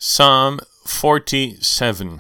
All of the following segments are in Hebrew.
Psalm 47.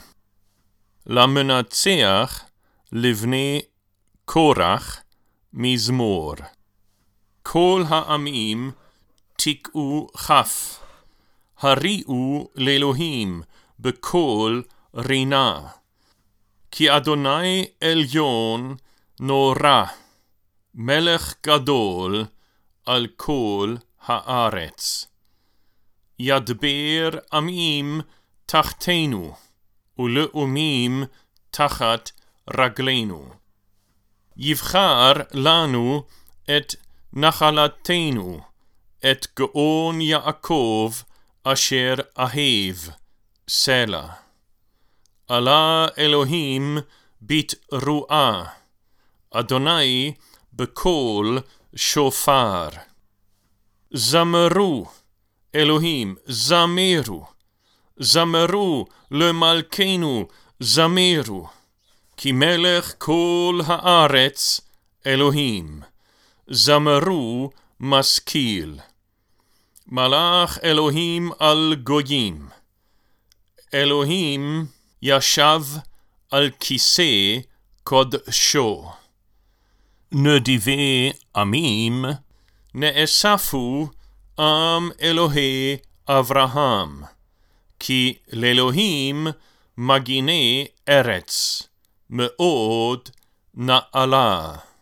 למנצח לבני קורח מזמור. כל העמים תקעו כף, הריעו לאלוהים בקול רינה. כי אדוני עליון נורא, מלך גדול על כל הארץ. ידבר עמים תחתנו, ולאומים תחת רגלינו. יבחר לנו את נחלתנו, את גאון יעקב אשר אהב, סלה. עלה אלוהים בתרועה, אדוני בקול שופר. זמרו, אלוהים, זמרו, זמרו למלכנו, זמרו, כי מלך כל הארץ אלוהים, זמרו משכיל. מלך אלוהים על גויים, אלוהים ישב על כיסא קודשו. נדיבי עמים נאספו עם אלוהי אברהם, כי לאלוהים מגיני ארץ מאוד נעלה.